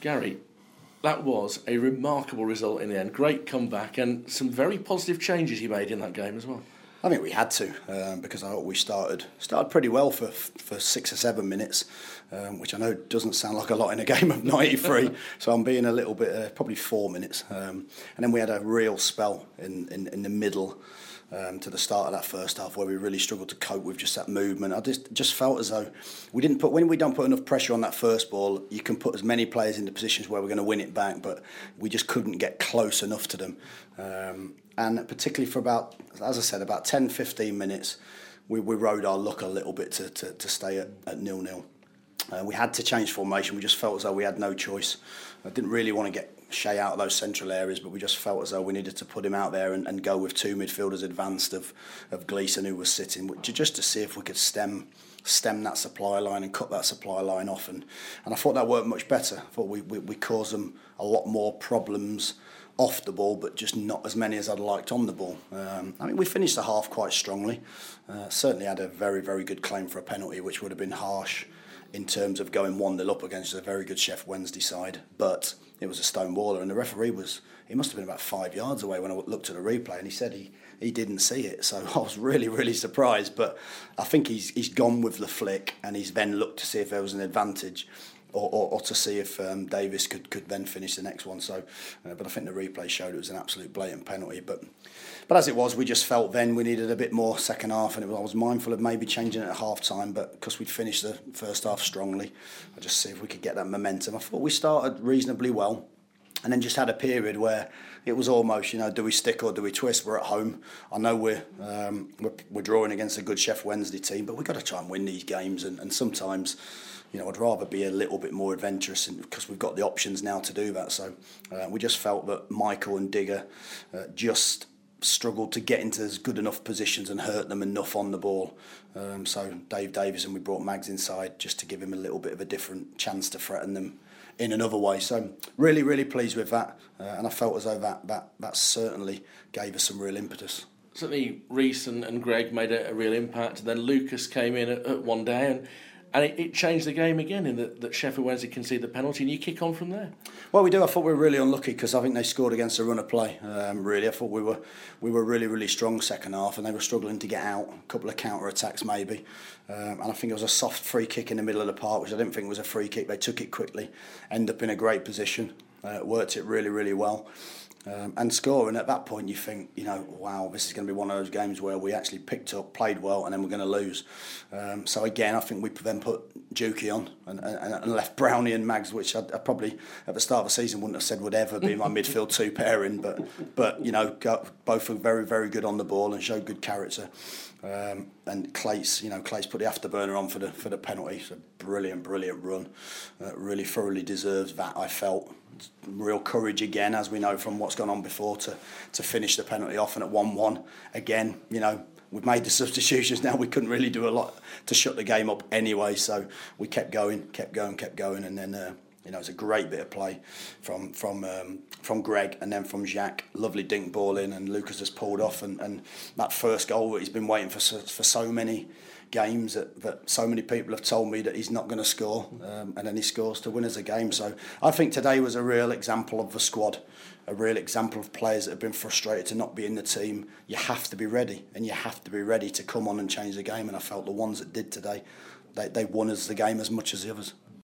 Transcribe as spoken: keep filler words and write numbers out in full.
Gary, that was a remarkable result in the end. Great comeback and some very positive changes you made in that game as well. I think we had to um, because I thought we started started pretty well for for six or seven minutes, um, which I know doesn't sound like a lot in a game of ninety-three. So I'm being a little bit, uh, probably four minutes, um, and then we had a real spell in in, in the middle um, to the start of that first half where we really struggled to cope with just that movement. I just just felt as though we didn't put when we don't put enough pressure on that first ball. You can put as many players into positions where we're going to win it back, but we just couldn't get close enough to them. Um, And particularly for about, as I said, about ten, fifteen minutes, we, we rode our luck a little bit to, to, to stay at, at nil-nil. Uh, we had to change formation. We just felt as though we had no choice. I didn't really want to get Shea out of those central areas, but we just felt as though we needed to put him out there and, and go with two midfielders advanced of, of Gleeson, who was sitting, just to see if we could stem stem that supply line and cut that supply line off. And, and I thought that worked much better. I thought we, we, we caused them a lot more problems off the ball, but just not as many as I'd liked on the ball. Um, I mean, we finished the half quite strongly. Uh, certainly had a very, very good claim for a penalty, which would have been harsh in terms of going one nil up against a very good Sheff Wednesday side. But it was a stonewaller, and the referee was, he must have been about five yards away when I looked at the replay, and he said he, he didn't see it. So I was really, really surprised. But I think he's he's gone with the flick, and he's then looked to see if there was an advantage. Or, or, or to see if um, Davis could, could then finish the next one. So, uh, but I think the replay showed it was an absolute blatant penalty. But but as it was, we just felt then we needed a bit more second half, and it was, I was mindful of maybe changing it at half time. But because we'd finished the first half strongly, I just see if we could get that momentum. I thought we started reasonably well, and then just had a period where it was almost, you know, do we stick or do we twist? We're at home. I know we're um, we're, we're drawing against a good Sheff Wednesday team, but we've got to try and win these games, and, and sometimes, you know, I'd rather be a little bit more adventurous because we've got the options now to do that. So uh, we just felt that Michael and Digger uh, just struggled to get into as good enough positions and hurt them enough on the ball. Um, so Dave Davies and we brought Mags inside just to give him a little bit of a different chance to threaten them in another way. So really, really pleased with that. Uh, and I felt as though that, that, that certainly gave us some real impetus. Certainly Reece and, and Greg made a, a real impact. And then Lucas came in at, at one day and And it, it changed the game again in that, that Sheffield Wednesday conceded the penalty, and you kick on from there. Well, we do. I thought we were really unlucky because I think they scored against a run of play. Um, really, I thought we were we were really really strong second half, and they were struggling to get out. A couple of counter attacks maybe, um, and I think it was a soft free kick in the middle of the park, which I didn't think was a free kick. They took it quickly, ended up in a great position, uh, worked it really really well. Um, and score, and at that point you think, you know, wow, this is going to be one of those games where we actually picked up, played well, and then we're going to lose. Um, so again, I think we then put Juki on and, and, and left Brownie and Mags, which I, I probably at the start of the season wouldn't have said would ever be my midfield two pairing, but but you know, got, both were very very good on the ball and showed good character. Um, and Clates, you know, Clates put the afterburner on for the for the penalty. It's a brilliant, brilliant run. Uh, really thoroughly deserves that, I felt. Real courage again, as we know from what's gone on before, to to finish the penalty off, and at one one again, you know, we've made the substitutions now. We couldn't really do a lot to shut the game up anyway, so we kept going, kept going, kept going, and then uh, you know, it's a great bit of play from from um, from Greg and then from Jacques. Lovely dink ball in, and Lucas has pulled off, and, and that first goal that he's been waiting for so, for so many games that, that so many people have told me that he's not going to score, um, and then he scores to win us a game. So I think today was a real example of the squad, a real example of players that have been frustrated to not be in the team. You have to be ready, and you have to be ready to come on and change the game, and I felt the ones that did today, they, they won us the game as much as the others.